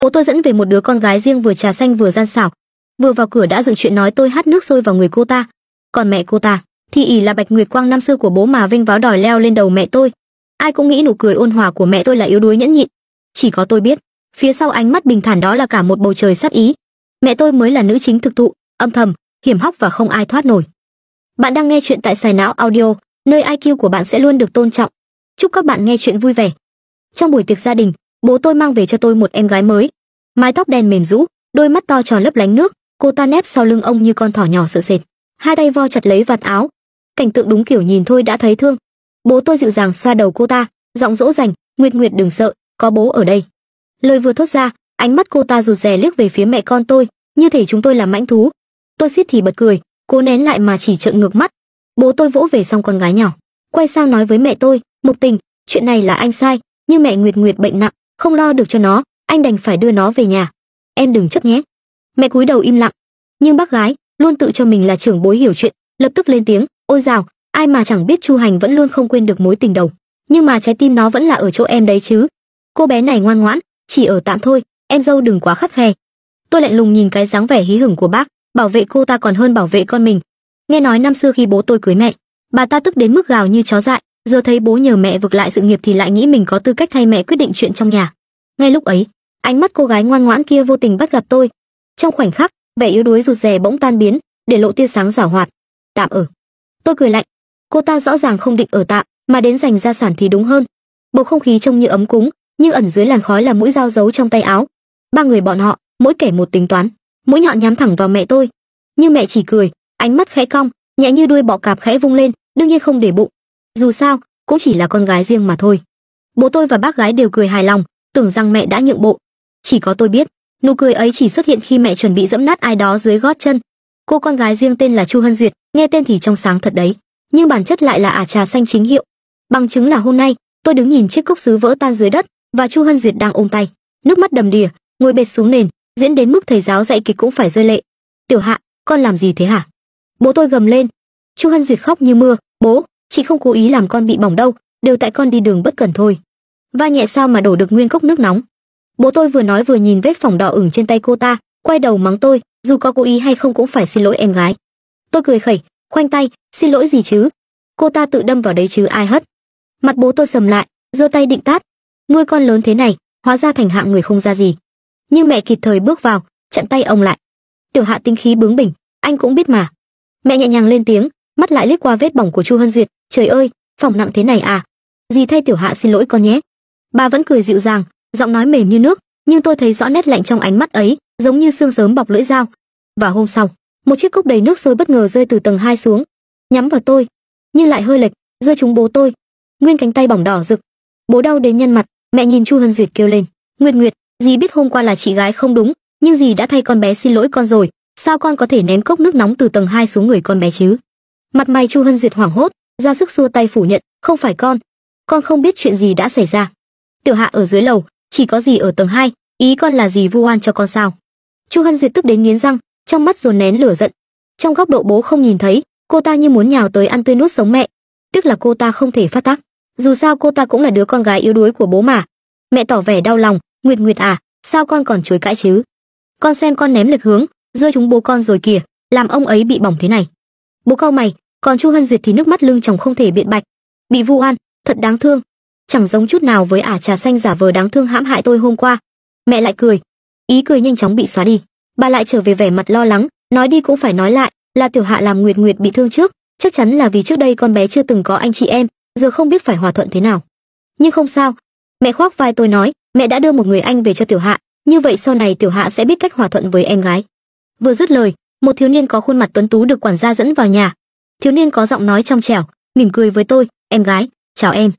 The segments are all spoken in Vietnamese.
Bố tôi dẫn về một đứa con gái riêng vừa trà xanh vừa gian xảo, vừa vào cửa đã dựng chuyện nói tôi hắt nước sôi vào người cô ta. Còn mẹ cô ta thì ỷ là Bạch Nguyệt Quang năm xưa của bố mà vênh váo đòi leo lên đầu mẹ tôi. Ai cũng nghĩ nụ cười ôn hòa của mẹ tôi là yếu đuối nhẫn nhịn, chỉ có tôi biết, phía sau ánh mắt bình thản đó là cả một bầu trời sát ý. Mẹ tôi mới là nữ chính thực thụ, âm thầm, hiểm hóc và không ai thoát nổi. Bạn đang nghe chuyện tại Sài Não Audio, nơi IQ của bạn sẽ luôn được tôn trọng. Chúc các bạn nghe chuyện vui vẻ. Trong buổi tiệc gia đình, bố tôi mang về cho tôi một em gái mới. Mái tóc đen mềm rũ, đôi mắt to tròn lấp lánh nước, cô ta nép sau lưng ông như con thỏ nhỏ sợ sệt, hai tay vo chặt lấy vạt áo. Cảnh tượng đúng kiểu nhìn thôi đã thấy thương. Bố tôi dịu dàng xoa đầu cô ta, giọng dỗ dành, "Nguyệt Nguyệt đừng sợ, có bố ở đây." Lời vừa thốt ra, ánh mắt cô ta rụt rè liếc về phía mẹ con tôi, như thể chúng tôi là mãnh thú. Tôi suýt thì bật cười, cố nén lại mà chỉ trợn ngược mắt. Bố tôi vỗ về xong con gái nhỏ, quay sang nói với mẹ tôi, "Mục Tình, chuyện này là anh sai, nhưng mẹ Nguyệt Nguyệt bệnh nặng, không lo được cho nó, anh đành phải đưa nó về nhà. Em đừng chấp nhé." Mẹ cúi đầu im lặng, nhưng bác gái luôn tự cho mình là trưởng bối hiểu chuyện, lập tức lên tiếng, "Ôi dào, ai mà chẳng biết Chu Hành vẫn luôn không quên được mối tình đầu, nhưng mà trái tim nó vẫn là ở chỗ em đấy chứ. Cô bé này ngoan ngoãn, chỉ ở tạm thôi, em dâu đừng quá khắt khe." Tôi lạnh lùng nhìn cái dáng vẻ hí hửng của bác, bảo vệ cô ta còn hơn bảo vệ con mình. Nghe nói năm xưa khi bố tôi cưới mẹ, bà ta tức đến mức gào như chó dại, giờ thấy bố nhờ mẹ vực lại sự nghiệp thì lại nghĩ mình có tư cách thay mẹ quyết định chuyện trong nhà. Ngay lúc ấy, ánh mắt cô gái ngoan ngoãn kia vô tình bắt gặp tôi. Trong khoảnh khắc, vẻ yếu đuối rụt rè bỗng tan biến, để lộ tia sáng giảo hoạt. "Tạm ở." Tôi cười lạnh. Cô ta rõ ràng không định ở tạm, mà đến giành gia sản thì đúng hơn. Bầu không khí trông như ấm cúng, nhưng ẩn dưới làn khói là mũi dao giấu trong tay áo. Ba người bọn họ, mỗi kẻ một tính toán, mũi nhọn nhắm thẳng vào mẹ tôi. Nhưng mẹ chỉ cười, ánh mắt khẽ cong, nhẹ như đuôi bọ cạp khẽ vung lên, đương nhiên không để bụng. Dù sao, cũng chỉ là con gái riêng mà thôi. Bố tôi và bác gái đều cười hài lòng, tưởng rằng mẹ đã nhượng bộ. Chỉ có tôi biết, nụ cười ấy chỉ xuất hiện khi mẹ chuẩn bị giẫm nát ai đó dưới gót chân. Cô con gái riêng tên là Chu Hân Duyệt, nghe tên thì trong sáng thật đấy, nhưng bản chất lại là ả trà xanh chính hiệu. Bằng chứng là hôm nay, tôi đứng nhìn chiếc cốc sứ vỡ tan dưới đất, và Chu Hân Duyệt đang ôm tay, nước mắt đầm đìa, ngồi bệt xuống nền, diễn đến mức thầy giáo dạy kịch cũng phải rơi lệ. "Tiểu Hạ, con làm gì thế hả?" Bố tôi gầm lên. Chu Hân Duyệt khóc như mưa, "Bố, chị không cố ý làm con bị bỏng đâu, đều tại con đi đường bất cẩn thôi." Va nhẹ sao mà đổ được nguyên cốc nước nóng. Bố tôi vừa nói vừa nhìn vết phỏng đỏ ửng trên tay cô ta, quay đầu mắng tôi, dù có cố ý hay không cũng phải xin lỗi em gái. Tôi cười khẩy, khoanh tay, "Xin lỗi gì chứ? Cô ta tự đâm vào đấy chứ ai hất." Mặt bố tôi sầm lại, giơ tay định tát. Nuôi con lớn thế này, hóa ra thành hạng người không ra gì. Nhưng mẹ kịp thời bước vào, chặn tay ông lại. "Tiểu Hạ tinh khí bướng bỉnh, anh cũng biết mà." Mẹ nhẹ nhàng lên tiếng, mắt lại liếc qua vết bỏng của Chu Hân Duyệt, "Trời ơi, phỏng nặng thế này à? Dì thay Tiểu Hạ xin lỗi con nhé." Bà vẫn cười dịu dàng, giọng nói mềm như nước, nhưng tôi thấy rõ nét lạnh trong ánh mắt ấy, giống như sương sớm bọc lưỡi dao. Và hôm sau, một chiếc cốc đầy nước sôi bất ngờ rơi từ tầng 2 xuống, nhắm vào tôi, nhưng lại hơi lệch, rơi trúng bố tôi. Nguyên cánh tay bỏng đỏ rực. Bố đau đến nhăn mặt, mẹ nhìn Chu Hân Duyệt kêu lên, "Nguyệt Nguyệt, dì biết hôm qua là chị gái không đúng, nhưng dì đã thay con bé xin lỗi con rồi, sao con có thể ném cốc nước nóng từ tầng 2 xuống người con bé chứ?" Mặt mày Chu Hân Duyệt hoảng hốt, ra sức xua tay phủ nhận, "Không phải con không biết chuyện gì đã xảy ra. Tiểu Hạ ở dưới lầu, chỉ có dì ở tầng 2, ý con là dì vu oan cho con sao?" Chu Hân Duyệt tức đến nghiến răng, trong mắt dồn nén lửa giận. Trong góc độ bố không nhìn thấy, cô ta như muốn nhào tới ăn tươi nuốt sống mẹ. Tiếc là cô ta không thể phát tác. Dù sao cô ta cũng là đứa con gái yếu đuối của bố mà. Mẹ tỏ vẻ đau lòng, "Nguyệt Nguyệt à, sao con còn chối cãi chứ? Con xem con ném lệch hướng, rơi trúng bố con rồi kìa, làm ông ấy bị bỏng thế này." Bố cau mày, còn Chu Hân Duyệt thì nước mắt lưng tròng không thể biện bạch. "Bị vu oan, thật đáng thương, chẳng giống chút nào với ả trà xanh giả vờ đáng thương hãm hại tôi hôm qua." Mẹ lại cười. Ý cười nhanh chóng bị xóa đi. Bà lại trở về vẻ mặt lo lắng, nói đi cũng phải nói lại, là Tiểu Hạ làm Nguyệt Nguyệt bị thương trước, chắc chắn là vì trước đây con bé chưa từng có anh chị em, giờ không biết phải hòa thuận thế nào. Nhưng không sao. Mẹ khoác vai tôi nói, mẹ đã đưa một người anh về cho Tiểu Hạ, như vậy sau này Tiểu Hạ sẽ biết cách hòa thuận với em gái. Vừa dứt lời, một thiếu niên có khuôn mặt tuấn tú được quản gia dẫn vào nhà. Thiếu niên có giọng nói trong trẻo, mỉm cười với tôi, "Em gái, chào em."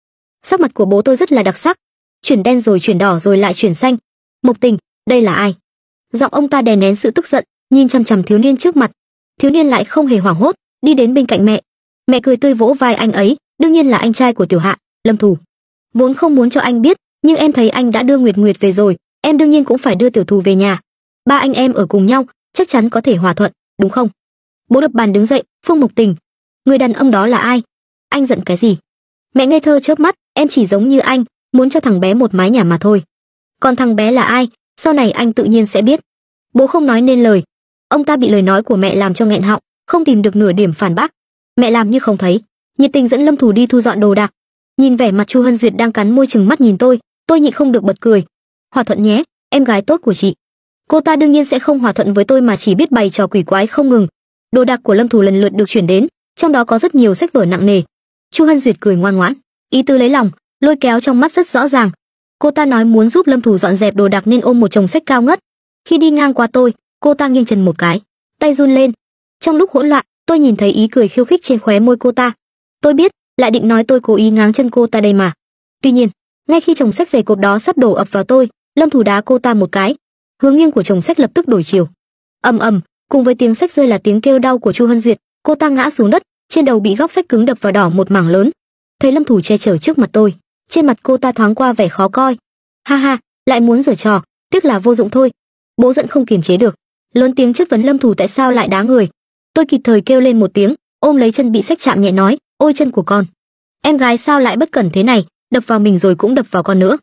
Sắc mặt của bố tôi rất là đặc sắc, chuyển đen rồi chuyển đỏ rồi lại chuyển xanh. "Mục Tình, đây là ai?" Giọng ông ta đè nén sự tức giận, nhìn chằm chằm thiếu niên trước mặt. Thiếu niên lại không hề hoảng hốt, đi đến bên cạnh mẹ. Mẹ cười tươi vỗ vai anh ấy, "Đương nhiên là anh trai của Tiểu Hạ, Lâm Thù. Vốn không muốn cho anh biết, nhưng em thấy anh đã đưa Nguyệt Nguyệt về rồi, em đương nhiên cũng phải đưa Tiểu Thù về nhà. Ba anh em ở cùng nhau, chắc chắn có thể hòa thuận, đúng không?" Bố đập bàn đứng dậy, "Phương Mục Tình, người đàn ông đó là ai? Anh giận cái gì?" Mẹ ngây thơ chớp mắt, "Em chỉ giống như anh, muốn cho thằng bé một mái nhà mà thôi. Còn thằng bé là ai, sau này anh tự nhiên sẽ biết. Bố không nói nên lời. Ông ta bị lời nói của mẹ làm cho nghẹn họng, không tìm được nửa điểm phản bác. Mẹ làm như không thấy, nhiệt tình dẫn Lâm Thủ đi thu dọn đồ đạc. Nhìn vẻ mặt Chu Hân Duyệt đang cắn môi chừng mắt nhìn tôi nhịn không được bật cười. Hòa thuận nhé, em gái tốt của chị. Cô ta đương nhiên sẽ không hòa thuận với tôi mà chỉ biết bày trò quỷ quái không ngừng. Đồ đạc của Lâm Thủ lần lượt được chuyển đến, trong đó có rất nhiều sách vở nặng nề. Chu Hân Duyệt cười ngoan ngoãn, ý tứ lấy lòng, lôi kéo trong mắt rất rõ ràng. Cô ta nói muốn giúp Lâm Thủ dọn dẹp đồ đạc nên ôm một chồng sách cao ngất. Khi đi ngang qua tôi, cô ta nghiêng chân một cái, tay run lên. Trong lúc hỗn loạn, tôi nhìn thấy ý cười khiêu khích trên khóe môi cô ta. Tôi biết, lại định nói tôi cố ý ngáng chân cô ta đây mà. Tuy nhiên, ngay khi chồng sách dày cộp đó sắp đổ ập vào tôi, Lâm Thủ đá cô ta một cái. Hướng nghiêng của chồng sách lập tức đổi chiều. Ầm ầm, cùng với tiếng sách rơi là tiếng kêu đau của Chu Hân Duyệt, cô ta ngã xuống đất, trên đầu bị góc sách cứng đập vào đỏ một mảng lớn. Thấy Lâm Thủ che chở trước mặt tôi, trên mặt cô ta thoáng qua vẻ khó coi. Ha ha, lại muốn giở trò, tiếc là vô dụng thôi. Bố giận không kiềm chế được, lớn tiếng chất vấn Lâm Thủ tại sao lại đá người. Tôi kịp thời kêu lên một tiếng, ôm lấy chân bị sách chạm nhẹ nói, ôi chân của con. Em gái sao lại bất cẩn thế này, đập vào mình rồi cũng đập vào con nữa.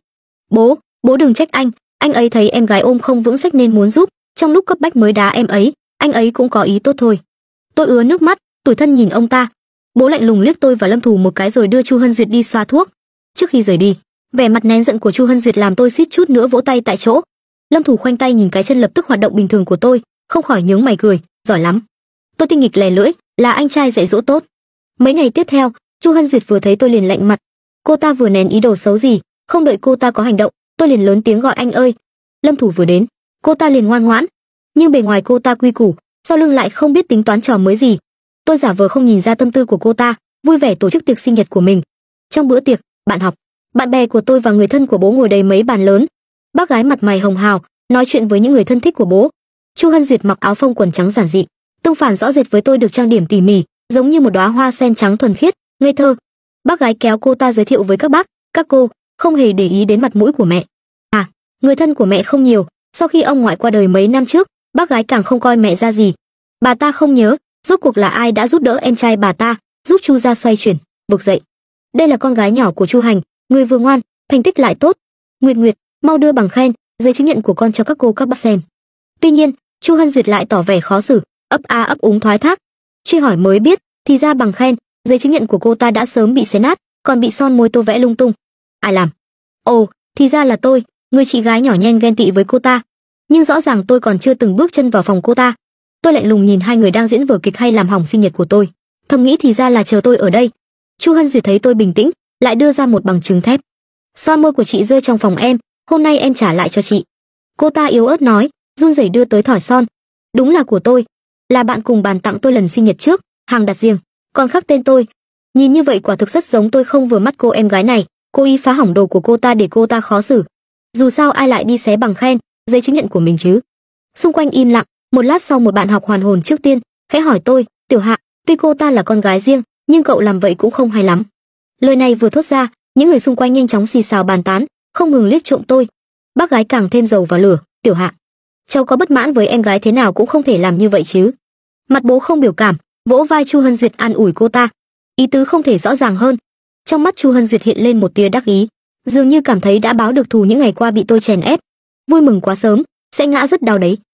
Bố đừng trách anh ấy thấy em gái ôm không vững sách nên muốn giúp, trong lúc cấp bách mới đá em ấy, anh ấy cũng có ý tốt thôi. Tôi ứa nước mắt, tủi thân nhìn ông ta. Bố lạnh lùng liếc tôi và Lâm Thủ một cái rồi đưa Chu Hân Duyệt đi xoa thuốc. Trước khi rời đi, vẻ mặt nén giận của Chu Hân Duyệt làm tôi suýt chút nữa vỗ tay tại chỗ. Lâm Thủ khoanh tay nhìn cái chân lập tức hoạt động bình thường của tôi, không khỏi nhướng mày cười, giỏi lắm. Tôi tinh nghịch lè lưỡi, là anh trai dạy dỗ tốt. Mấy ngày tiếp theo, Chu Hân Duyệt vừa thấy tôi liền lạnh mặt. Cô ta vừa nén ý đồ xấu gì, không đợi cô ta có hành động, tôi liền lớn tiếng gọi anh ơi. Lâm Thủ vừa đến, cô ta liền ngoan ngoãn, nhưng bề ngoài cô ta quy củ, sau lưng lại không biết tính toán trò mới gì. Tôi giả vờ không nhìn ra tâm tư của cô ta, vui vẻ tổ chức tiệc sinh nhật của mình. Trong bữa tiệc, bạn học, bạn bè của tôi và người thân của bố ngồi đầy mấy bàn lớn. Bác gái mặt mày hồng hào, nói chuyện với những người thân thích của bố. Chu Hân Duyệt mặc áo phông quần trắng giản dị, tương phản rõ rệt với tôi được trang điểm tỉ mỉ, giống như một đóa hoa sen trắng thuần khiết, ngây thơ. Bác gái kéo cô ta giới thiệu với các bác, các cô, không hề để ý đến mặt mũi của mẹ. Người thân của mẹ không nhiều, sau khi ông ngoại qua đời mấy năm trước, bác gái càng không coi mẹ ra gì. Bà ta không nhớ, rốt cuộc là ai đã giúp đỡ em trai bà ta, giúp Chu gia xoay chuyển, vực dậy. Đây là con gái nhỏ của Chu Hành, người vừa ngoan, thành tích lại tốt. Nguyệt, mau đưa bằng khen, giấy chứng nhận của con cho các cô các bác xem. Tuy nhiên, Chu Hân Duyệt lại tỏ vẻ khó xử, ấp a ấp úng thoái thác. Truy hỏi mới biết, thì ra bằng khen, giấy chứng nhận của cô ta đã sớm bị xé nát, còn bị son môi tô vẽ lung tung. Ai làm? Ồ, thì ra là tôi, người chị gái nhỏ nhen ghen tị với cô ta. Nhưng rõ ràng tôi còn chưa từng bước chân vào phòng cô ta. Tôi lạnh lùng nhìn hai người đang diễn vở kịch hay làm hỏng sinh nhật của tôi, thầm nghĩ thì ra là chờ tôi ở đây. Chu Hân Duyệt thấy tôi bình tĩnh, lại đưa ra một bằng chứng thép. Son môi của chị rơi trong phòng em, hôm nay em trả lại cho chị. Cô ta yếu ớt nói, run rẩy đưa tới thỏi son. Đúng là của tôi, là bạn cùng bàn tặng tôi lần sinh nhật trước, hàng đặt riêng, còn khắc tên tôi. Nhìn như vậy quả thực rất giống tôi không vừa mắt cô em gái này, cố ý phá hỏng đồ của cô ta để cô ta khó xử. Dù sao ai lại đi xé bằng khen, giấy chứng nhận của mình chứ. Xung quanh im lặng, một lát sau một bạn học hoàn hồn trước tiên, khẽ hỏi tôi, Tiểu Hạ, tuy cô ta là con gái riêng, nhưng cậu làm vậy cũng không hay lắm. Lời này vừa thốt ra, những người xung quanh nhanh chóng xì xào bàn tán, không ngừng liếc trộm tôi. Bác gái càng thêm dầu vào lửa, Tiểu Hạ, cháu có bất mãn với em gái thế nào cũng không thể làm như vậy chứ. Mặt bố không biểu cảm, vỗ vai Chu Hân Duyệt an ủi cô ta. Ý tứ không thể rõ ràng hơn. Trong mắt Chu Hân Duyệt hiện lên một tia đắc ý, dường như cảm thấy đã báo được thù những ngày qua bị tôi chèn ép. Vui mừng quá sớm, sẽ ngã rất đau đấy.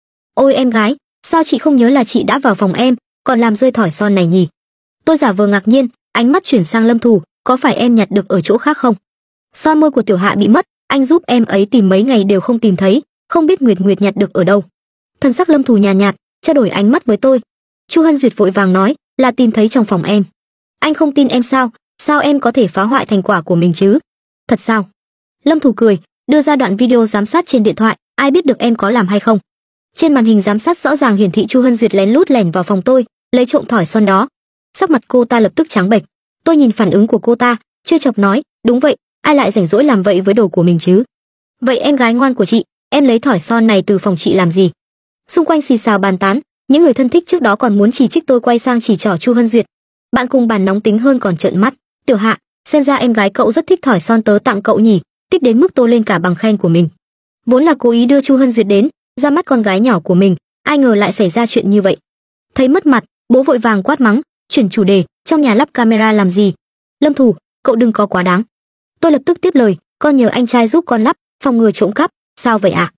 Ôi em gái, sao chị không nhớ là chị đã vào phòng em, còn làm rơi thỏi son này nhỉ? Tôi giả vờ ngạc nhiên, ánh mắt chuyển sang Lâm Thủ, có phải em nhặt được ở chỗ khác không? Son môi của Tiểu Hạ bị mất, anh giúp em ấy tìm mấy ngày đều không tìm thấy, không biết Nguyệt nhặt được ở đâu. Thần sắc Lâm Thủ nhàn nhạt, trao đổi ánh mắt với tôi. Chu Hân Duyệt vội vàng nói, là tìm thấy trong phòng em. Anh không tin em sao? Sao em có thể phá hoại thành quả của mình chứ? Thật sao? Lâm Thủ cười, đưa ra đoạn video giám sát trên điện thoại, ai biết được em có làm hay không. Trên màn hình giám sát rõ ràng hiển thị Chu Hân Duyệt lén lút lẻn vào phòng tôi, lấy trộm thỏi son đó. Sắc mặt cô ta lập tức trắng bệch. Tôi nhìn phản ứng của cô ta, trêu chọc nói, đúng vậy, ai lại rảnh rỗi làm vậy với đồ của mình chứ? Vậy em gái ngoan của chị, em lấy thỏi son này từ phòng chị làm gì? Xung quanh xì xào bàn tán, những người thân thích trước đó còn muốn chỉ trích tôi quay sang chỉ trỏ Chu Hân Duyệt. Bạn cùng bàn nóng tính hơn còn trợn mắt, Tiểu Hạ, xem ra em gái cậu rất thích thỏi son tớ tặng cậu nhỉ, thích đến mức tô lên cả bằng khen của mình. Vốn là cố ý đưa Chu Hân Duyệt đến, ra mắt con gái nhỏ của mình, ai ngờ lại xảy ra chuyện như vậy. Thấy mất mặt, bố vội vàng quát mắng, chuyển chủ đề, trong nhà lắp camera làm gì? Lâm Thủ, cậu đừng có quá đáng. Tôi lập tức tiếp lời, con nhờ anh trai giúp con lắp, phòng ngừa trộm cắp. Sao vậy ạ?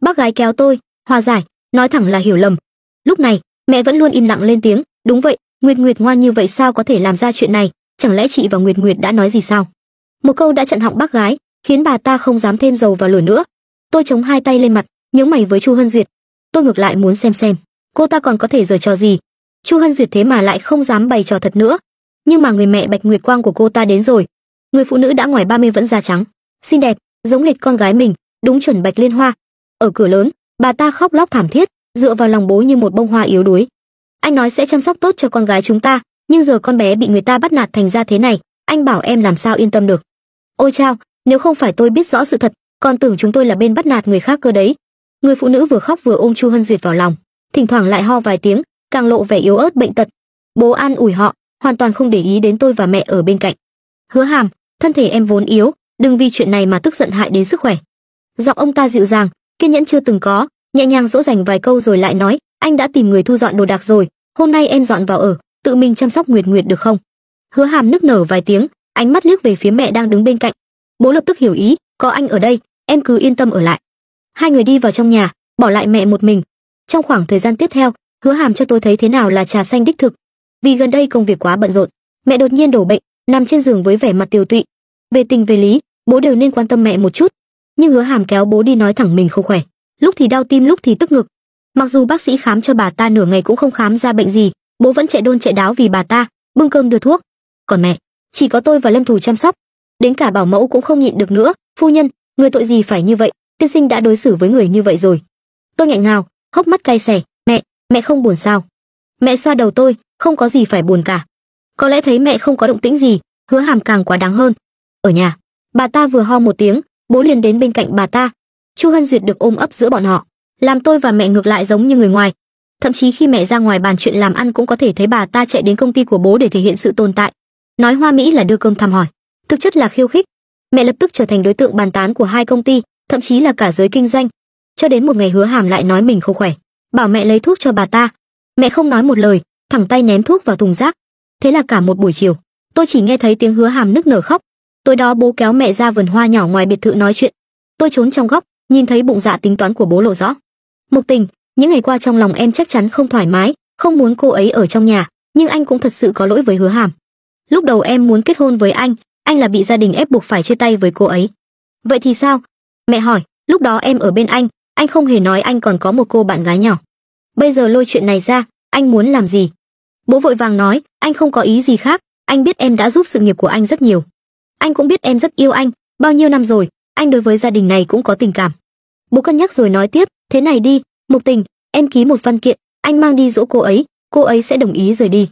Bác gái kéo tôi, hòa giải, nói thẳng là hiểu lầm. Lúc này, mẹ vẫn luôn im lặng lên tiếng, đúng vậy, Nguyệt Nguyệt ngoan như vậy sao có thể làm ra chuyện này, chẳng lẽ chị và Nguyệt Nguyệt đã nói gì sao? Một câu đã chặn họng bác gái, khiến bà ta không dám thêm dầu vào lửa nữa. Tôi chống hai tay lên mặt, nhướng mày với Chu Hân Duyệt. Tôi ngược lại muốn xem cô ta còn có thể giở trò gì. Chu Hân Duyệt thế mà lại không dám bày trò thật nữa. Nhưng mà người mẹ Bạch Nguyệt Quang của cô ta đến rồi. Người phụ nữ đã ngoài 30 vẫn da trắng, xinh đẹp, giống hệt con gái mình, đúng chuẩn Bạch Liên Hoa. Ở cửa lớn, bà ta khóc lóc thảm thiết, dựa vào lòng bố như một bông hoa yếu đuối. Anh nói sẽ chăm sóc tốt cho con gái chúng ta, nhưng giờ con bé bị người ta bắt nạt thành ra thế này, anh bảo em làm sao yên tâm được. Ôi chao, nếu không phải tôi biết rõ sự thật, còn tưởng chúng tôi là bên bắt nạt người khác cơ đấy. Người phụ nữ vừa khóc vừa ôm Chu Hân Duyệt vào lòng, thỉnh thoảng lại ho vài tiếng, càng lộ vẻ yếu ớt bệnh tật. Bố an ủi họ, hoàn toàn không để ý đến tôi và mẹ ở bên cạnh. Hứa Hàm, thân thể em vốn yếu, đừng vì chuyện này mà tức giận hại đến sức khỏe. Giọng ông ta dịu dàng, kiên nhẫn chưa từng có, nhẹ nhàng dỗ dành vài câu rồi lại nói, anh đã tìm người thu dọn đồ đạc rồi, hôm nay em dọn vào ở, tự mình chăm sóc Nguyệt Nguyệt được không? Hứa Hàm nức nở vài tiếng, ánh mắt liếc về phía mẹ đang đứng bên cạnh. Bố lập tức hiểu ý, có anh ở đây, em cứ yên tâm ở lại. Hai người đi vào trong nhà, bỏ lại mẹ một mình. Trong khoảng thời gian tiếp theo, Hứa Hàm cho tôi thấy thế nào là trà xanh đích thực. Vì gần đây công việc quá bận rộn, mẹ đột nhiên đổ bệnh, nằm trên giường với vẻ mặt tiều tụy. Về tình về lý, bố đều nên quan tâm mẹ một chút, nhưng Hứa Hàm kéo bố đi nói thẳng mình không khỏe, lúc thì đau tim lúc thì tức ngực. Mặc dù bác sĩ khám cho bà ta nửa ngày cũng không khám ra bệnh gì, bố vẫn chạy đôn chạy đáo vì bà ta, bưng cơm đưa thuốc. Còn mẹ, chỉ có tôi và Lâm Thù chăm sóc, đến cả bảo mẫu cũng không nhịn được nữa. Phu nhân, người tội gì phải như vậy, tiên sinh đã đối xử với người như vậy rồi. Tôi nghẹn ngào, hốc mắt cay xè. Mẹ không buồn sao? Mẹ xoa đầu tôi, không có gì phải buồn cả. Có lẽ thấy mẹ không có động tĩnh gì, Hứa Hàm càng quá đáng hơn. Ở nhà, bà ta vừa ho một tiếng, bố liền đến bên cạnh bà ta. Chu Hân Duyệt được ôm ấp giữa bọn họ, làm tôi và mẹ ngược lại giống như người ngoài. Thậm chí khi mẹ ra ngoài bàn chuyện làm ăn cũng có thể thấy bà ta chạy đến công ty của bố để thể hiện sự tồn tại. Nói hoa mỹ là đưa cơm thăm hỏi, thực chất là khiêu khích. Mẹ lập tức trở thành đối tượng bàn tán của hai công ty, thậm chí là cả giới kinh doanh. Cho đến một ngày Hứa Hàm lại nói mình không khỏe, bảo mẹ lấy thuốc cho bà ta. Mẹ không nói một lời, thẳng tay ném thuốc vào thùng rác. Thế là cả một buổi chiều, tôi chỉ nghe thấy tiếng Hứa Hàm nức nở khóc. Tối đó bố kéo mẹ ra vườn hoa nhỏ ngoài biệt thự nói chuyện. Tôi trốn trong góc, nhìn thấy bụng dạ tính toán của bố lộ rõ. Mục Tình, những ngày qua trong lòng em chắc chắn không thoải mái, không muốn cô ấy ở trong nhà, nhưng anh cũng thật sự có lỗi với Hứa Hàm. Lúc đầu em muốn kết hôn với anh là bị gia đình ép buộc phải chia tay với cô ấy. Vậy thì sao? Mẹ hỏi, lúc đó em ở bên anh không hề nói anh còn có một cô bạn gái nhỏ. Bây giờ lôi chuyện này ra, anh muốn làm gì? Bố vội vàng nói, anh không có ý gì khác, anh biết em đã giúp sự nghiệp của anh rất nhiều. Anh cũng biết em rất yêu anh, bao nhiêu năm rồi, anh đối với gia đình này cũng có tình cảm. Bố cân nhắc rồi nói tiếp, thế này đi, Mục Tình, em ký một văn kiện, anh mang đi dỗ cô ấy sẽ đồng ý rời đi.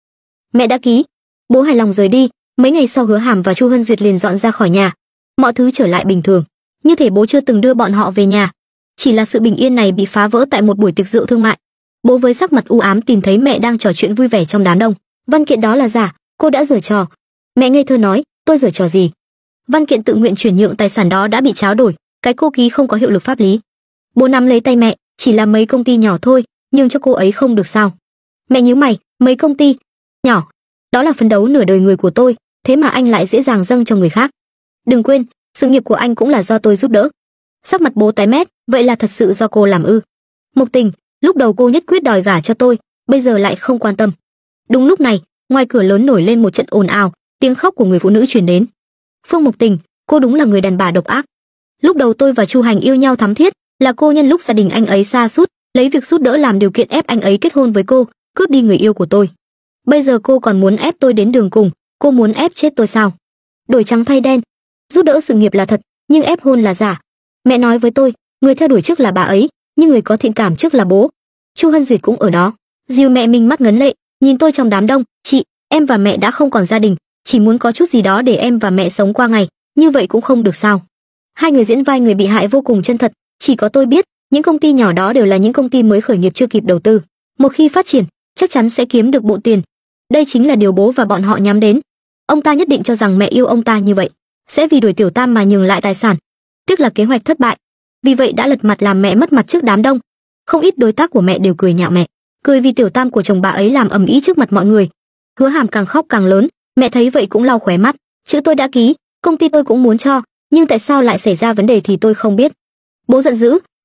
Mẹ đã ký. Bố hài lòng rời đi. Mấy ngày sau Hứa Hàm và Chu Hân Duyệt liền dọn ra khỏi nhà, mọi thứ trở lại bình thường, như thể bố chưa từng đưa bọn họ về nhà. Chỉ là sự bình yên này bị phá vỡ tại một buổi tiệc rượu thương mại. Bố với sắc mặt u ám tìm thấy mẹ đang trò chuyện vui vẻ trong đám đông. Văn kiện đó là giả, cô đã giở trò. Mẹ ngây thơ nói, tôi giở trò gì? Văn kiện tự nguyện chuyển nhượng tài sản đó đã bị tráo đổi, cái cô ký không có hiệu lực pháp lý. Bố nắm lấy tay mẹ, chỉ là mấy công ty nhỏ thôi, nhưng cho cô ấy không được sao? Mẹ nhíu mày, mấy công ty nhỏ? Đó là phấn đấu nửa đời người của tôi, thế mà anh lại dễ dàng dâng cho người khác. Đừng quên, sự nghiệp của anh cũng là do tôi giúp đỡ. Sắc mặt bố tái mét, vậy là thật sự do cô làm ư? Mục Tình, lúc đầu cô nhất quyết đòi gả cho tôi, bây giờ lại không quan tâm. Đúng lúc này, ngoài cửa lớn nổi lên một trận ồn ào, tiếng khóc của người phụ nữ truyền đến. Phương Mục Tình, cô đúng là người đàn bà độc ác. Lúc đầu tôi và Chu Hành yêu nhau thắm thiết, là cô nhân lúc gia đình anh ấy sa sút, lấy việc giúp đỡ làm điều kiện ép anh ấy kết hôn với cô, cướp đi người yêu của tôi. Bây giờ cô còn muốn ép tôi đến đường cùng, cô muốn ép chết tôi sao? Đổi trắng thay đen, giúp đỡ sự nghiệp là thật, nhưng ép hôn là giả. Mẹ nói với tôi, người theo đuổi trước là bà ấy, nhưng người có thiện cảm trước là bố. Chu Hân Duyệt cũng ở đó, dìu mẹ mình mắt ngấn lệ, nhìn tôi trong đám đông. Chị, em và mẹ đã không còn gia đình, chỉ muốn có chút gì đó để em và mẹ sống qua ngày, như vậy cũng không được sao? Hai người diễn vai người bị hại vô cùng chân thật, chỉ có tôi biết, những công ty nhỏ đó đều là những công ty mới khởi nghiệp chưa kịp đầu tư, một khi phát triển, chắc chắn sẽ kiếm được bộ tiền. Đây chính là điều bố và bọn họ nhắm đến. Ông ta nhất định cho rằng mẹ yêu ông ta như vậy, sẽ vì đuổi Tiểu Tam mà nhường lại tài sản. Tiếc là kế hoạch thất bại, vì vậy đã lật mặt làm mẹ mất mặt trước đám đông. Không ít đối tác của mẹ đều cười nhạo mẹ, cười vì Tiểu Tam của chồng bà ấy làm ầm ĩ trước mặt mọi người. Hứa Hàm càng khóc càng lớn, mẹ thấy vậy cũng lau khóe mắt. Chữ tôi đã ký, công ty tôi cũng muốn cho, nhưng tại sao lại xảy ra vấn đề thì tôi không biết. Bố giận dữ,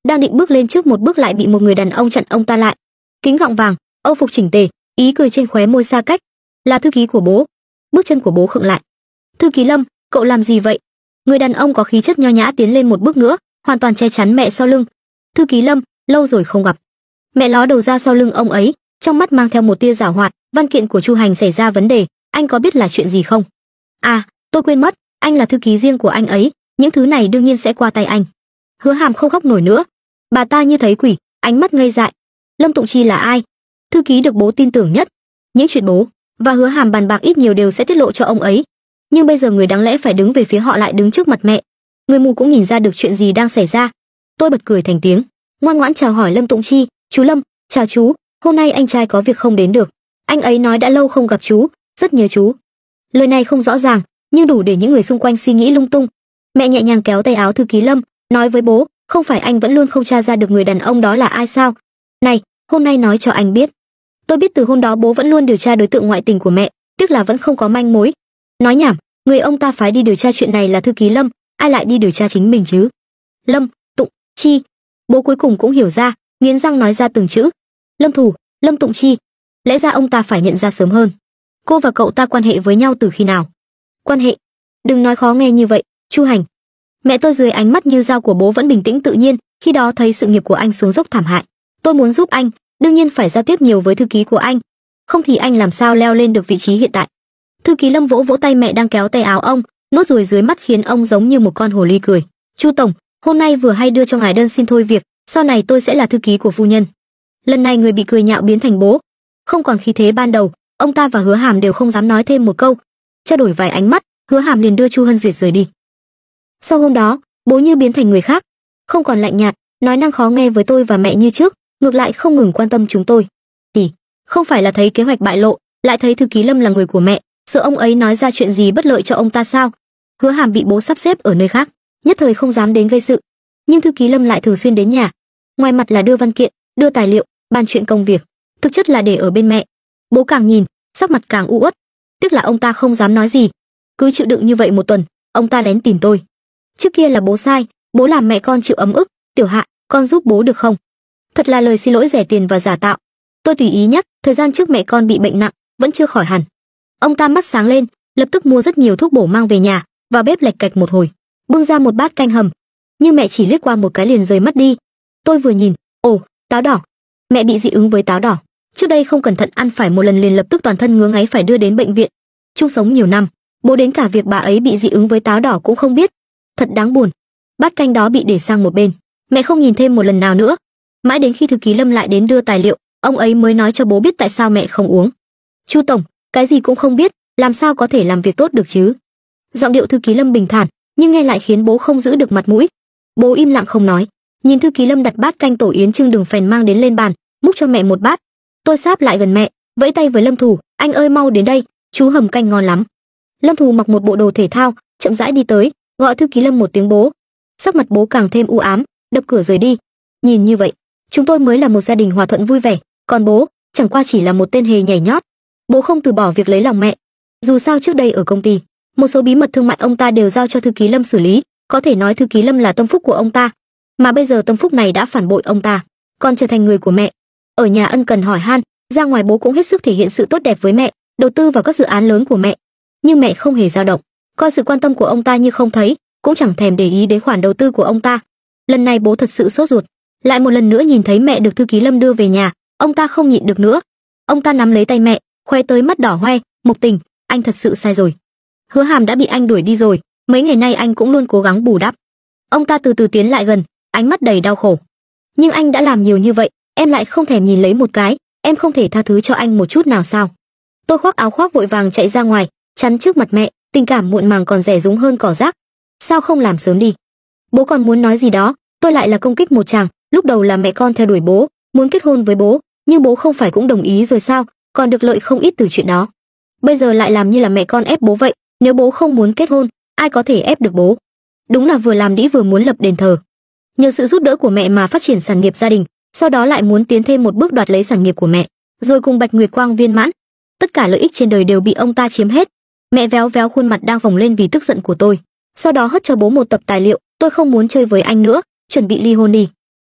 đang định bước lên trước một bước lại bị một người đàn ông chặn ông ta lại. Kính gọng vàng, âu phục chỉnh tề, ý cười trên khóe môi xa cách. Là thư ký của bố. Bước chân của bố khựng lại. Thư ký Lâm, cậu làm gì vậy? Người đàn ông có khí chất nho nhã tiến lên một bước nữa, hoàn toàn che chắn mẹ sau lưng. Thư ký Lâm, lâu rồi không gặp. Mẹ ló đầu ra sau lưng ông ấy, trong mắt mang theo một tia giảo hoạt. Văn kiện của Chu Hành xảy ra vấn đề, anh có biết là chuyện gì không? À, tôi quên mất, anh là thư ký riêng của anh ấy, những thứ này đương nhiên sẽ qua tay anh. Hứa Hàm không khóc nổi nữa. Bà ta như thấy quỷ, ánh mắt ngây dại. Lâm Tụng Chi là ai? Thư ký được bố tin tưởng nhất. Những chuyện bố và Hứa Hàm bàn bạc ít nhiều đều sẽ tiết lộ cho ông ấy. Nhưng bây giờ người đáng lẽ phải đứng về phía họ lại đứng trước mặt mẹ. Người mù cũng nhìn ra được chuyện gì đang xảy ra. Tôi bật cười thành tiếng, ngoan ngoãn chào hỏi Lâm Tụng Chi. Chú Lâm, chào chú, hôm nay anh trai có việc không đến được. Anh ấy nói đã lâu không gặp chú, rất nhớ chú. Lời này không rõ ràng, nhưng đủ để những người xung quanh suy nghĩ lung tung. Mẹ nhẹ nhàng kéo tay áo thư ký Lâm, nói với bố, không phải anh vẫn luôn không tra ra được người đàn ông đó là ai sao? Này, hôm nay nói cho anh biết. Tôi biết từ hôm đó bố vẫn luôn điều tra đối tượng ngoại tình của mẹ, tiếc là vẫn không có manh mối. Nói nhảm, người ông ta phái đi điều tra chuyện này là thư ký Lâm, ai lại đi điều tra chính mình chứ? Lâm Tụng Chi. Bố cuối cùng cũng hiểu ra, nghiến răng nói ra từng chữ. Lâm Thủ, Lâm Tụng Chi. Lẽ ra ông ta phải nhận ra sớm hơn. Cô và cậu ta quan hệ với nhau từ khi nào? Quan hệ? Đừng nói khó nghe như vậy, Chu Hành. Mẹ tôi dưới ánh mắt như dao của bố vẫn bình tĩnh tự nhiên, khi đó thấy sự nghiệp của anh xuống dốc thảm hại. Tôi muốn giúp anh, đương nhiên phải giao tiếp nhiều với thư ký của anh, không thì anh làm sao leo lên được vị trí hiện tại. Thư ký Lâm vỗ vỗ tay mẹ đang kéo tay áo ông, nốt ruồi dưới mắt khiến ông giống như một con hồ ly cười. Chu tổng, hôm nay vừa hay đưa cho ngài đơn xin thôi việc, sau này tôi sẽ là thư ký của phu nhân. Lần này người bị cười nhạo biến thành bố, không còn khí thế ban đầu, ông ta và Hứa Hàm đều không dám nói thêm một câu. Trao đổi vài ánh mắt, Hứa Hàm liền đưa Chu Hân Duyệt rời đi. Sau hôm đó, bố như biến thành người khác, không còn lạnh nhạt, nói năng khó nghe với tôi và mẹ như trước, ngược lại không ngừng quan tâm chúng tôi. Thì không phải là thấy kế hoạch bại lộ, lại thấy thư ký Lâm là người của mẹ, sợ ông ấy nói ra chuyện gì bất lợi cho ông ta sao? Hứa Hàm bị bố sắp xếp ở nơi khác, nhất thời không dám đến gây sự, nhưng thư ký Lâm lại thường xuyên đến nhà, ngoài mặt là đưa văn kiện, đưa tài liệu, bàn chuyện công việc, thực chất là để ở bên mẹ. Bố càng nhìn, sắc mặt càng u uất, tiếc là ông ta không dám nói gì. Cứ chịu đựng như vậy một tuần, ông ta lén tìm tôi. Trước kia là bố sai, bố làm mẹ con chịu ấm ức, Tiểu Hạ, con giúp bố được không? Thật là lời xin lỗi rẻ tiền và giả tạo. Tôi tùy ý nhắc, thời gian trước mẹ con bị bệnh nặng, vẫn chưa khỏi hẳn. Ông ta mắt sáng lên, lập tức mua rất nhiều thuốc bổ mang về nhà, vào bếp lạch cạch một hồi, bưng ra một bát canh hầm. Nhưng mẹ chỉ liếc qua một cái liền rời mắt đi. Tôi vừa nhìn, ồ, táo đỏ. Mẹ bị dị ứng với táo đỏ. Trước đây không cẩn thận ăn phải một lần liền lập tức toàn thân ngứa ngáy phải đưa đến bệnh viện. Chung sống nhiều năm, bố đến cả việc bà ấy bị dị ứng với táo đỏ cũng không biết. Thật đáng buồn. Bát canh đó bị để sang một bên, mẹ không nhìn thêm một lần nào nữa. Mãi đến khi thư ký Lâm lại đến đưa tài liệu, ông ấy mới nói cho bố biết tại sao mẹ không uống. Chu tổng, cái gì cũng không biết, làm sao có thể làm việc tốt được chứ? Giọng điệu thư ký Lâm bình thản, nhưng nghe lại khiến bố không giữ được mặt mũi. Bố im lặng không nói, nhìn thư ký Lâm đặt bát canh tổ yến trưng đường phèn mang đến lên bàn, múc cho mẹ một bát. Tôi sáp lại gần mẹ, vẫy tay với Lâm Thủ, anh ơi mau đến đây, chú hầm canh ngon lắm. Lâm Thủ mặc một bộ đồ thể thao, chậm rãi đi tới, gọi thư ký Lâm một tiếng bố. Sắc mặt bố càng thêm u ám, đập cửa rời đi. Nhìn như vậy, chúng tôi mới là một gia đình hòa thuận vui vẻ, còn bố chẳng qua chỉ là một tên hề nhảy nhót. Bố không từ bỏ việc lấy lòng mẹ. Dù sao trước đây ở công ty, một số bí mật thương mại ông ta đều giao cho thư ký Lâm xử lý, có thể nói thư ký Lâm là tâm phúc của ông ta, mà bây giờ tâm phúc này đã phản bội ông ta, còn trở thành người của mẹ. Ở nhà ân cần hỏi han, ra ngoài bố cũng hết sức thể hiện sự tốt đẹp với mẹ, đầu tư vào các dự án lớn của mẹ, nhưng mẹ không hề dao động, coi sự quan tâm của ông ta như không thấy, cũng chẳng thèm để ý đến khoản đầu tư của ông ta. Lần này bố thật sự sốt ruột, lại một lần nữa nhìn thấy mẹ được thư ký Lâm đưa về nhà, ông ta không nhịn được nữa. Ông ta nắm lấy tay mẹ, khoe tới mắt đỏ hoe, Mục Tình, anh thật sự sai rồi. Hứa Hàm đã bị anh đuổi đi rồi, mấy ngày nay anh cũng luôn cố gắng bù đắp. Ông ta từ từ tiến lại gần, ánh mắt đầy đau khổ. Nhưng anh đã làm nhiều như vậy, em lại không thèm nhìn lấy một cái, em không thể tha thứ cho anh một chút nào sao? Tôi khoác áo khoác vội vàng chạy ra ngoài, chắn trước mặt mẹ, tình cảm muộn màng còn rẻ rúng hơn cỏ rác. Sao không làm sớm đi? Bố còn muốn nói gì đó, tôi lại là công kích một tràng. Lúc đầu là mẹ con theo đuổi bố, muốn kết hôn với bố, nhưng bố không phải cũng đồng ý rồi sao, còn được lợi không ít từ chuyện đó. Bây giờ lại làm như là mẹ con ép bố vậy, nếu bố không muốn kết hôn, ai có thể ép được bố? Đúng là vừa làm đĩ vừa muốn lập đền thờ. Nhờ sự giúp đỡ của mẹ mà phát triển sản nghiệp gia đình, sau đó lại muốn tiến thêm một bước đoạt lấy sản nghiệp của mẹ, rồi cùng Bạch Nguyệt Quang viên mãn. Tất cả lợi ích trên đời đều bị ông ta chiếm hết. Mẹ véo véo khuôn mặt đang phồng lên vì tức giận của tôi, sau đó hất cho bố một tập tài liệu, tôi không muốn chơi với anh nữa, chuẩn bị ly hôn đi.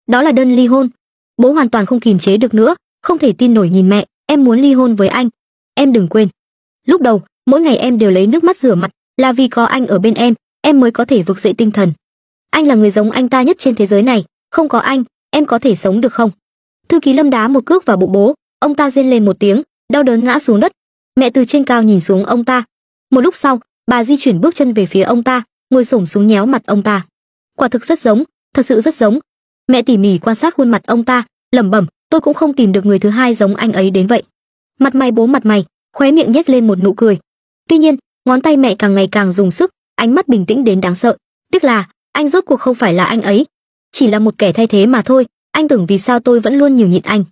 Đó là đơn ly hôn. Bố hoàn toàn không kìm chế được nữa, không thể tin nổi nhìn mẹ, em muốn ly hôn với anh. Em đừng quên, lúc đầu, mỗi ngày em đều lấy nước mắt rửa mặt, là vì có anh ở bên em mới có thể vực dậy tinh thần. Anh là người giống anh ta nhất trên thế giới này, không có anh, em có thể sống được không? Thư ký Lâm đá một cước vào bụng bố, ông ta rên lên một tiếng, đau đớn ngã xuống đất. Mẹ từ trên cao nhìn xuống ông ta. Một lúc sau, bà di chuyển bước chân về phía ông ta, ngồi xổm xuống nhéo mặt ông ta. Quả thực rất giống, thật sự rất giống. Mẹ tỉ mỉ quan sát khuôn mặt ông ta, lẩm bẩm, tôi cũng không tìm được người thứ hai giống anh ấy đến vậy. Mặt mày bố mặt mày, khóe miệng nhếch lên một nụ cười. Tuy nhiên, ngón tay mẹ càng ngày càng dùng sức, ánh mắt bình tĩnh đến đáng sợ. Tiếc là, anh rốt cuộc không phải là anh ấy, chỉ là một kẻ thay thế mà thôi. Anh tưởng vì sao tôi vẫn luôn nhường nhịn anh.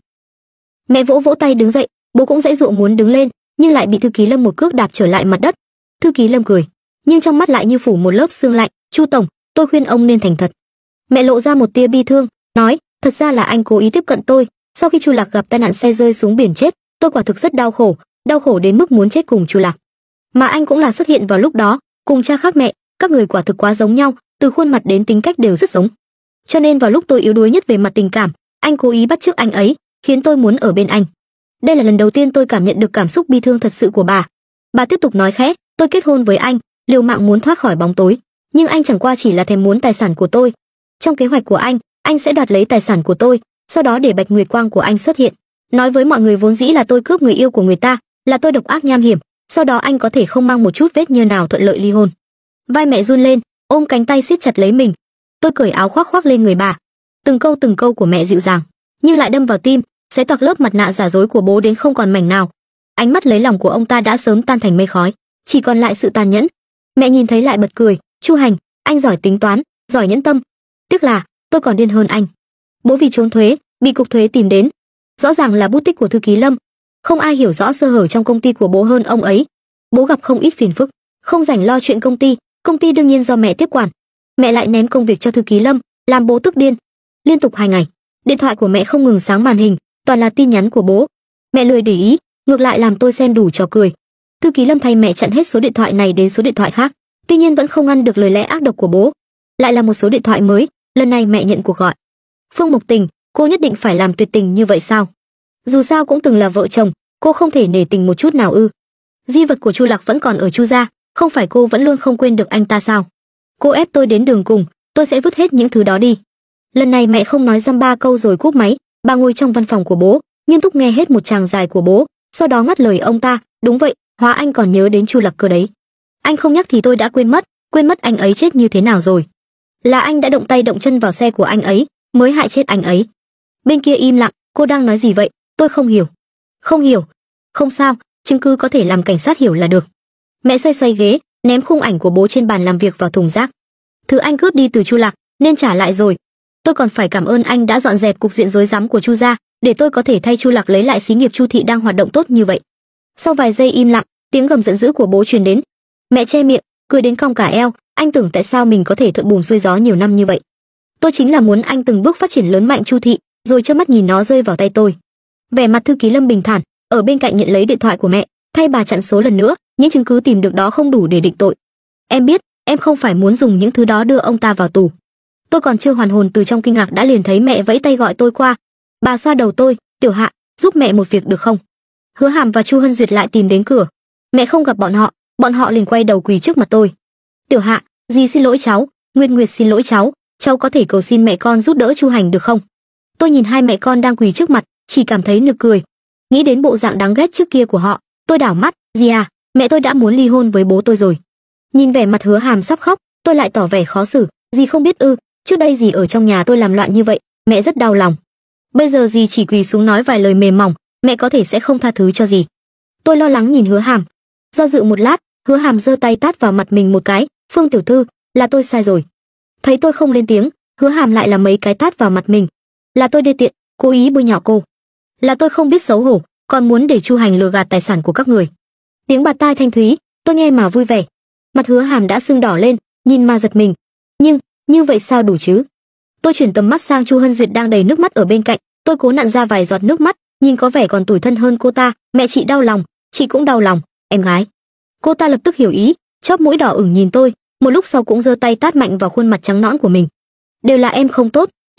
Mẹ vỗ vỗ tay đứng dậy, bố cũng dãy dụa muốn đứng lên, nhưng lại bị thư ký Lâm một cước đạp trở lại mặt đất. Thư ký Lâm cười, nhưng trong mắt lại như phủ một lớp sương lạnh. Chu tổng, tôi khuyên ông nên thành thật. Mẹ lộ ra một tia bi thương, nói, thật ra là anh cố ý tiếp cận tôi. Sau khi Chu Lạc gặp tai nạn xe rơi xuống biển chết, tôi quả thực rất đau khổ đến mức muốn chết cùng Chu Lạc. Mà anh cũng là xuất hiện vào lúc đó, cùng cha khác mẹ, các người quả thực quá giống nhau, từ khuôn mặt đến tính cách đều rất giống. Cho nên vào lúc tôi yếu đuối nhất về mặt tình cảm, anh cố ý bắt chước anh ấy, khiến tôi muốn ở bên anh. Đây là lần đầu tiên tôi cảm nhận được cảm xúc bi thương thật sự của bà. Bà tiếp tục nói khẽ, tôi kết hôn với anh, liều mạng muốn thoát khỏi bóng tối, nhưng anh chẳng qua chỉ là thèm muốn tài sản của tôi. Trong kế hoạch của anh sẽ đoạt lấy tài sản của tôi, sau đó để Bạch Nguyệt Quang của anh xuất hiện, nói với mọi người vốn dĩ là tôi cướp người yêu của người ta, là tôi độc ác nham hiểm, sau đó anh có thể không mang một chút vết nhơ nào thuận lợi ly hôn. Vai mẹ run lên, ôm cánh tay siết chặt lấy mình. Tôi cởi áo khoác lên người bà. Từng câu của mẹ dịu dàng, nhưng lại đâm vào tim, xé toạc lớp mặt nạ giả dối của bố đến không còn mảnh nào. Ánh mắt lấy lòng của ông ta đã sớm tan thành mây khói, chỉ còn lại sự tàn nhẫn. Mẹ nhìn thấy lại bật cười, Chu Hành, anh giỏi tính toán, giỏi nhẫn tâm. Tiếc là tôi còn điên hơn anh. Bố vì trốn thuế, bị cục thuế tìm đến. Rõ ràng là bút tích của thư ký Lâm. Không ai hiểu rõ sơ hở trong công ty của bố hơn ông ấy. Bố gặp không ít phiền phức, không rảnh lo chuyện công ty đương nhiên do mẹ tiếp quản. Mẹ lại ném công việc cho thư ký Lâm, làm bố tức điên. Liên tục 2 ngày, điện thoại của mẹ không ngừng sáng màn hình, toàn là tin nhắn của bố. Mẹ lười để ý, ngược lại làm tôi xem đủ trò cười. Thư ký Lâm thay mẹ chặn hết số điện thoại này đến số điện thoại khác, tuy nhiên vẫn không ngăn được lời lẽ ác độc của bố. Lại là một số điện thoại mới, lần này mẹ nhận cuộc gọi. Phương Mộc Tình, cô nhất định phải làm tuyệt tình như vậy sao? Dù sao cũng từng là vợ chồng, cô không thể nể tình một chút nào ư? Di vật của Chu Lạc vẫn còn ở Chu gia, không phải cô vẫn luôn không quên được anh ta sao? Cô ép tôi đến đường cùng, tôi sẽ vứt hết những thứ đó đi. Lần này mẹ không nói dăm ba câu rồi cúp máy, bà ngồi trong văn phòng của bố, nghiêm túc nghe hết một tràng dài của bố, sau đó ngắt lời ông ta, đúng vậy, hóa anh còn nhớ đến Chu Lạc cơ đấy. Anh không nhắc thì tôi đã quên mất anh ấy chết như thế nào rồi. Là anh đã động tay động chân vào xe của anh ấy, mới hại chết anh ấy. Bên kia im lặng, cô đang nói gì vậy? Tôi không hiểu. Không hiểu. Không sao, chứng cứ có thể làm cảnh sát hiểu là được. Mẹ xoay ghế, ném khung ảnh của bố trên bàn làm việc vào thùng rác. Thứ anh cướp đi từ Chu Lạc, nên trả lại rồi. Tôi còn phải cảm ơn anh đã dọn dẹp cục diện rối rắm của Chu gia, để tôi có thể thay Chu Lạc lấy lại xí nghiệp Chu thị đang hoạt động tốt như vậy. Sau vài giây im lặng, tiếng gầm giận dữ của bố truyền đến. Mẹ che miệng, cười đến cong cả eo. Anh tưởng tại sao mình có thể thuận buồm xuôi gió nhiều năm như vậy? Tôi chính là muốn anh từng bước phát triển lớn mạnh Chu thị, rồi cho mắt nhìn nó rơi vào tay tôi. Vẻ mặt thư ký Lâm bình thản, ở bên cạnh nhận lấy điện thoại của mẹ, thay bà chặn số lần nữa, những chứng cứ tìm được đó không đủ để định tội. Em biết, em không phải muốn dùng những thứ đó đưa ông ta vào tù. Tôi còn chưa hoàn hồn từ trong kinh ngạc đã liền thấy mẹ vẫy tay gọi tôi qua. Bà xoa đầu tôi, Tiểu Hạ, giúp mẹ một việc được không? Hứa Hàm và Chu Hân Duyệt lại tìm đến cửa. Mẹ không gặp bọn họ liền quay đầu quỳ trước mặt tôi. Tiểu Hạ, dì xin lỗi cháu, Nguyệt xin lỗi cháu có thể cầu xin mẹ con giúp đỡ Chu Hành được không? Tôi nhìn hai mẹ con đang quỳ trước mặt, chỉ cảm thấy nực cười. Nghĩ đến bộ dạng đáng ghét trước kia của họ, tôi đảo mắt, dì à, mẹ tôi đã muốn ly hôn với bố tôi rồi. Nhìn vẻ mặt Hứa Hàm sắp khóc, tôi lại tỏ vẻ khó xử, dì không biết ư, trước đây dì ở trong nhà tôi làm loạn như vậy, mẹ rất đau lòng. Bây giờ dì chỉ quỳ xuống nói vài lời mềm mỏng, mẹ có thể sẽ không tha thứ cho dì. Tôi lo lắng nhìn Hứa Hàm. Do dự một lát, Hứa Hàm giơ tay tát vào mặt mình một cái, Phương tiểu thư, là tôi sai rồi. Thấy tôi không lên tiếng, Hứa Hàm lại là mấy cái tát vào mặt mình. Là tôi đê tiện, cố ý bôi nhọ cô. Là tôi không biết xấu hổ, còn muốn để Chu Hành lừa gạt tài sản của các người. Tiếng bạt tai thanh thúy, tôi nghe mà vui vẻ. Mặt Hứa Hàm đã sưng đỏ lên, nhìn mà giật mình. Nhưng, như vậy sao đủ chứ? Tôi chuyển tầm mắt sang Chu Hân Duyệt đang đầy nước mắt ở bên cạnh, tôi cố nặn ra vài giọt nước mắt, nhìn có vẻ còn tủi thân hơn cô ta. Mẹ chị đau lòng, chị cũng đau lòng, em gái. Cô ta lập tức hiểu ý, chóp mũi đỏ ửng nhìn tôi, một lúc sau cũng giơ tay tát mạnh vào khuôn mặt trắng nõn của mình. Đều là em không tốt,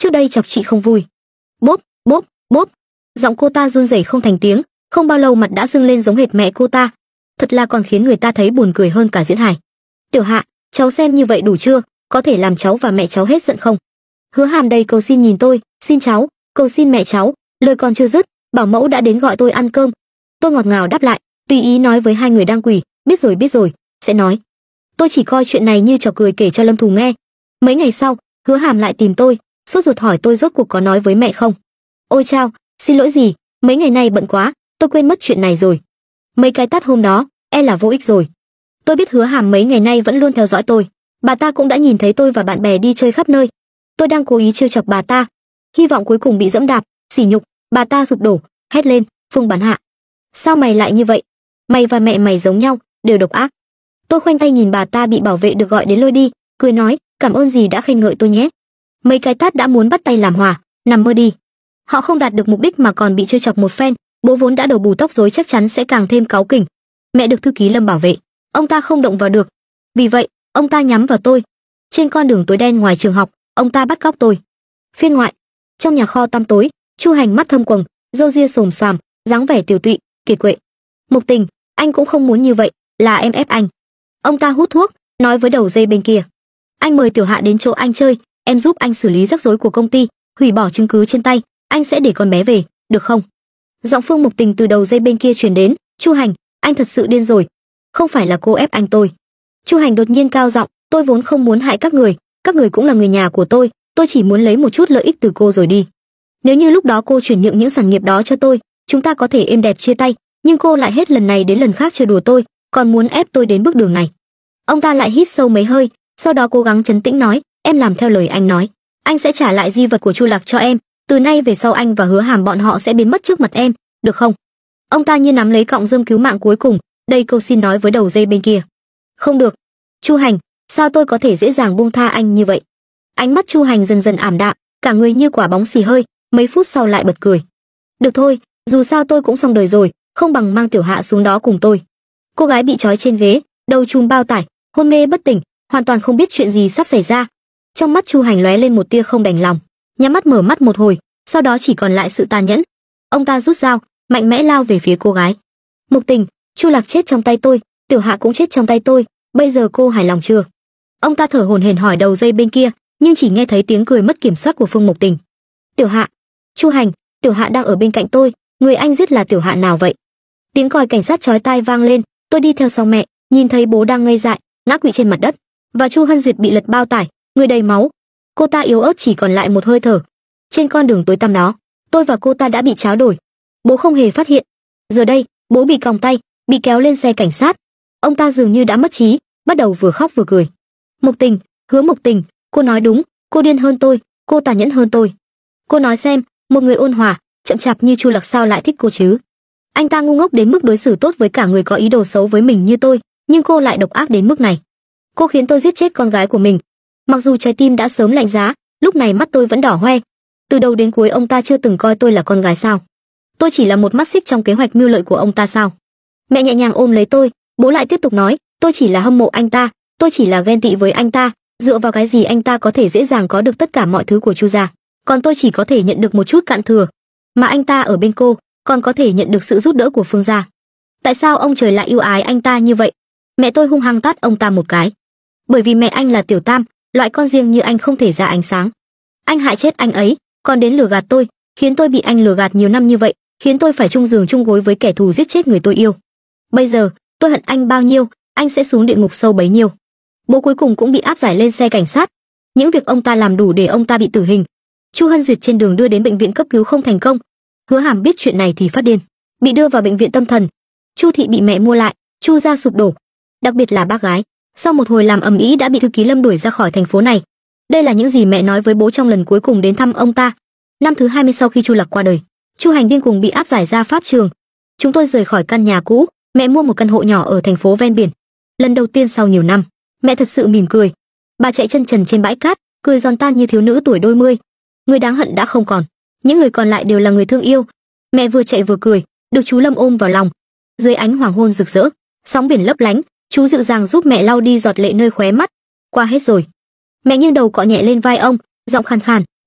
trước đây chọc chị không vui. Bốp, bốp, bốp. Giọng cô ta run rẩy không thành tiếng, không bao lâu mặt đã sưng lên giống hệt mẹ cô ta. Thật là còn khiến người ta thấy buồn cười hơn cả diễn hài. Tiểu Hạ, cháu xem như vậy đủ chưa, có thể làm cháu và mẹ cháu hết giận không? Hứa Hàm đầy cầu xin nhìn tôi, xin cháu, cầu xin mẹ cháu. Lời còn chưa dứt, bảo mẫu đã đến gọi tôi ăn cơm. Tôi ngọt ngào đáp lại, tùy ý nói với hai người đang quỳ, biết rồi, sẽ nói. Tôi chỉ coi chuyện này như trò cười kể cho Lâm Thù nghe. Mấy ngày sau, Hứa Hàm lại tìm tôi, sốt ruột hỏi tôi rốt cuộc có nói với mẹ không. Ôi chao, xin lỗi gì, mấy ngày nay bận quá, tôi quên mất chuyện này rồi. Mấy cái tát hôm đó, là vô ích rồi. Tôi biết Hứa Hàm mấy ngày nay vẫn luôn theo dõi tôi, bà ta cũng đã nhìn thấy tôi và bạn bè đi chơi khắp nơi. Tôi đang cố ý trêu chọc bà ta, hy vọng cuối cùng bị dẫm đạp, sỉ nhục. Bà ta sụp đổ, hét lên, Phương Bán Hạ, sao mày lại như vậy? Mày và mẹ mày giống nhau, đều độc ác. Tôi khoanh tay nhìn bà ta bị bảo vệ được gọi đến lôi đi, cười nói, cảm ơn gì đã khen ngợi tôi nhé. Mấy cái tát đã muốn bắt tay làm hòa, nằm mơ đi. Họ không đạt được mục đích mà còn bị trêu chọc một phen, bố vốn đã đầu bù tóc rối chắc chắn sẽ càng thêm cáu kỉnh. Mẹ được thư ký Lâm bảo vệ, ông ta không động vào được. Vì vậy, ông ta nhắm vào tôi. Trên con đường tối đen ngoài trường học, ông ta bắt cóc tôi. Phiên ngoại, trong nhà kho tăm tối, Chu Hành mắt thâm quầng, râu ria xồm xoàm, dáng vẻ tiều tụy, kiệt quệ. Mục Tình, anh cũng không muốn như vậy, là em ép anh. Ông ta hút thuốc, nói với đầu dây bên kia. Anh mời Tiểu Hạ đến chỗ anh chơi, em giúp anh xử lý rắc rối của công ty, hủy bỏ chứng cứ trên tay, anh sẽ để con bé về, được không? Giọng Phương Mục Tình từ đầu dây bên kia truyền đến, Chu Hành, anh thật sự điên rồi. Không phải là cô ép anh tôi. Chu Hành đột nhiên cao giọng, tôi vốn không muốn hại các người cũng là người nhà của tôi chỉ muốn lấy một chút lợi ích từ cô rồi đi. Nếu như lúc đó cô chuyển nhượng những sản nghiệp đó cho tôi, chúng ta có thể êm đẹp chia tay, nhưng cô lại hết lần này đến lần khác chơi đùa tôi, còn muốn ép tôi đến bước đường này. Ông ta lại hít sâu mấy hơi, sau đó cố gắng trấn tĩnh nói, em làm theo lời anh nói, anh sẽ trả lại di vật của Chu Lạc cho em, từ nay về sau anh và Hứa Hàm bọn họ sẽ biến mất trước mặt em, được không? Ông ta như nắm lấy cọng rơm cứu mạng cuối cùng, đây câu xin nói với đầu dây bên kia. Không được, Chu Hành, sao tôi có thể dễ dàng buông tha anh như vậy? Ánh mắt Chu Hành dần dần ảm đạm, cả người như quả bóng xì hơi, mấy phút sau lại bật cười. Được thôi, dù sao tôi cũng xong đời rồi, không bằng mang Tiểu Hạ xuống đó cùng tôi. Cô gái bị trói trên ghế, đầu trùm bao tải, hôn mê bất tỉnh, hoàn toàn không biết chuyện gì sắp xảy ra. Trong mắt Chu Hành lóe lên một tia không đành lòng, nhắm mắt mở mắt một hồi, sau đó chỉ còn lại sự tàn nhẫn. Ông ta rút dao, mạnh mẽ lao về phía cô gái. Mục Tình, Chu Lạc chết trong tay tôi, Tiểu Hạ cũng chết trong tay tôi, bây giờ cô hài lòng chưa? Ông ta thở hổn hển hỏi đầu dây bên kia, nhưng chỉ nghe thấy tiếng cười mất kiểm soát của Phương Mục Tình. Tiểu Hạ, Chu Hành, Tiểu Hạ đang ở bên cạnh tôi, người anh giết là Tiểu Hạ nào vậy? Tiếng còi cảnh sát chói tai vang lên, tôi đi theo sau mẹ, nhìn thấy bố đang ngây dại, ngã quỵ trên mặt đất, và Chu Hân Duyệt bị lật bao tải, người đầy máu. Cô ta yếu ớt chỉ còn lại một hơi thở. Trên con đường tối tăm đó, tôi và cô ta đã bị tráo đổi. Bố không hề phát hiện. Giờ đây, bố bị còng tay, bị kéo lên xe cảnh sát. Ông ta dường như đã mất trí, bắt đầu vừa khóc vừa cười. Mục Tình, Hứa Mục Tình, cô nói đúng, cô điên hơn tôi, cô tàn nhẫn hơn tôi. Cô nói xem, một người ôn hòa, chậm chạp như Chu Lạc sao lại thích cô chứ? Anh ta ngu ngốc đến mức đối xử tốt với cả người có ý đồ xấu với mình như tôi, nhưng cô lại độc ác đến mức này. Cô khiến tôi giết chết con gái của mình. Mặc dù trái tim đã sớm lạnh giá, lúc này mắt tôi vẫn đỏ hoe. Từ đầu đến cuối ông ta chưa từng coi tôi là con gái sao? Tôi chỉ là một mắt xích trong kế hoạch mưu lợi của ông ta sao? Mẹ nhẹ nhàng ôm lấy tôi, bố lại tiếp tục nói, tôi chỉ là hâm mộ anh ta, tôi chỉ là ghen tị với anh ta, dựa vào cái gì anh ta có thể dễ dàng có được tất cả mọi thứ của Chu gia, còn tôi chỉ có thể nhận được một chút cạn thừa, mà anh ta ở bên cô, còn có thể nhận được sự giúp đỡ của Phương gia. Tại sao ông trời lại yêu ái anh ta như vậy? Mẹ tôi hung hăng tát ông ta một cái. Bởi vì mẹ anh là Tiểu Tam, loại con riêng như anh không thể ra ánh sáng. Anh hại chết anh ấy, còn đến lừa gạt tôi, khiến tôi bị anh lừa gạt nhiều năm như vậy, khiến tôi phải chung giường chung gối với kẻ thù giết chết người tôi yêu. Bây giờ, tôi hận anh bao nhiêu, anh sẽ xuống địa ngục sâu bấy nhiêu. Bố cuối cùng cũng bị áp giải lên xe cảnh sát. Những việc ông ta làm đủ để ông ta bị tử hình. Chu Hân Duyệt trên đường đưa đến bệnh viện cấp cứu không thành công. Hứa Hàm biết chuyện này thì phát điên, bị đưa vào bệnh viện tâm thần. Chu thị bị mẹ mua lại, Chu gia sụp đổ. Đặc biệt là bác gái, sau một hồi làm ầm ĩ đã bị thư ký Lâm đuổi ra khỏi thành phố này. Đây là những gì mẹ nói với bố trong lần cuối cùng đến thăm ông ta. Năm thứ 20 sau khi Chu Lạc qua đời, Chu Hành điên cuồng bị áp giải ra pháp trường. Chúng tôi rời khỏi căn nhà cũ, mẹ mua một căn hộ nhỏ ở thành phố ven biển. Lần đầu tiên sau nhiều năm, mẹ thật sự mỉm cười. Bà chạy chân trần trên bãi cát, cười giòn tan như thiếu nữ tuổi đôi mươi. Người đáng hận đã không còn, những người còn lại đều là người thương yêu. Mẹ vừa chạy vừa cười, được chú Lâm ôm vào lòng. Dưới ánh hoàng hôn rực rỡ, sóng biển lấp lánh, chú dịu dàng giúp mẹ lau đi giọt lệ nơi khóe mắt. Qua hết rồi. Mẹ nghiêng đầu cọ nhẹ lên vai ông, giọng khàn khàn,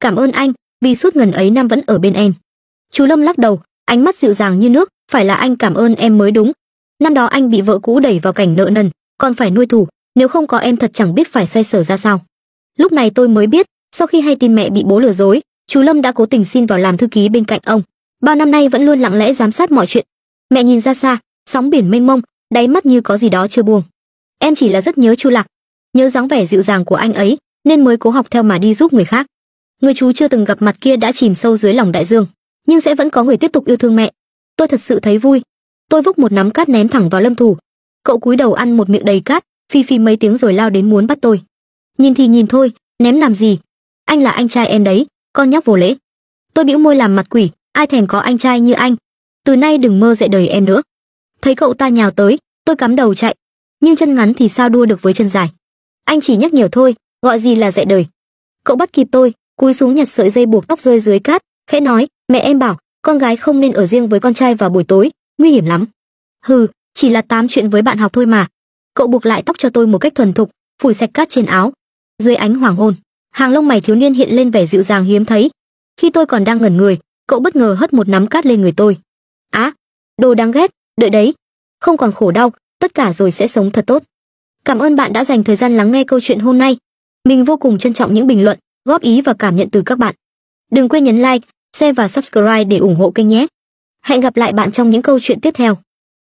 Cảm ơn anh, vì suốt ngần ấy năm vẫn ở bên em. Chú Lâm lắc đầu, ánh mắt dịu dàng như nước, phải là anh cảm ơn em mới đúng. Năm đó anh bị vợ cũ đẩy vào cảnh nợ nần, còn phải nuôi thù, nếu không có em thật chẳng biết phải xoay sở ra sao. Lúc này tôi mới biết, sau khi hay tin mẹ bị bố lừa dối, chú Lâm đã cố tình xin vào làm thư ký bên cạnh ông. Bao năm nay vẫn luôn lặng lẽ giám sát mọi chuyện. Mẹ nhìn ra xa, sóng biển mênh mông, đáy mắt như có gì đó chưa buông. Em chỉ là rất nhớ Chu Lạc, nhớ dáng vẻ dịu dàng của anh ấy, nên mới cố học theo mà đi giúp người khác. Người chú chưa từng gặp mặt kia đã chìm sâu dưới lòng đại dương, nhưng sẽ vẫn có người tiếp tục yêu thương mẹ. Tôi thật sự thấy vui. Tôi vốc một nắm cát ném thẳng vào Lâm Thủ. Cậu cúi đầu ăn một miệng đầy cát, phi phi mấy tiếng rồi lao đến muốn bắt tôi. Nhìn thì nhìn thôi, ném làm gì? Anh là anh trai em đấy, con nhóc vô lễ. Tôi bĩu môi làm mặt quỷ, ai thèm có anh trai như anh. Từ nay đừng mơ dạy đời em nữa. Thấy cậu ta nhào tới, tôi cắm đầu chạy, nhưng chân ngắn thì sao đua được với chân dài. Anh chỉ nhắc nhở thôi, gọi gì là dạy đời. Cậu bắt kịp tôi, cúi xuống nhặt sợi dây buộc tóc rơi dưới cát, khẽ nói, mẹ em bảo, con gái không nên ở riêng với con trai vào buổi tối, nguy hiểm lắm. Hừ, chỉ là tám chuyện với bạn học thôi mà. Cậu buộc lại tóc cho tôi một cách thuần thục, phủi sạch cát trên áo. Dưới ánh hoàng hôn, hàng lông mày thiếu niên hiện lên vẻ dịu dàng hiếm thấy. Khi tôi còn đang ngẩn người, cậu bất ngờ hất một nắm cát lên người tôi. Á, đồ đáng ghét, đợi đấy, không còn khổ đau, tất cả rồi sẽ sống thật tốt. Cảm ơn bạn đã dành thời gian lắng nghe câu chuyện hôm nay. Mình vô cùng trân trọng những bình luận, góp ý và cảm nhận từ các bạn. Đừng quên nhấn like, share và subscribe để ủng hộ kênh nhé. Hẹn gặp lại bạn trong những câu chuyện tiếp theo.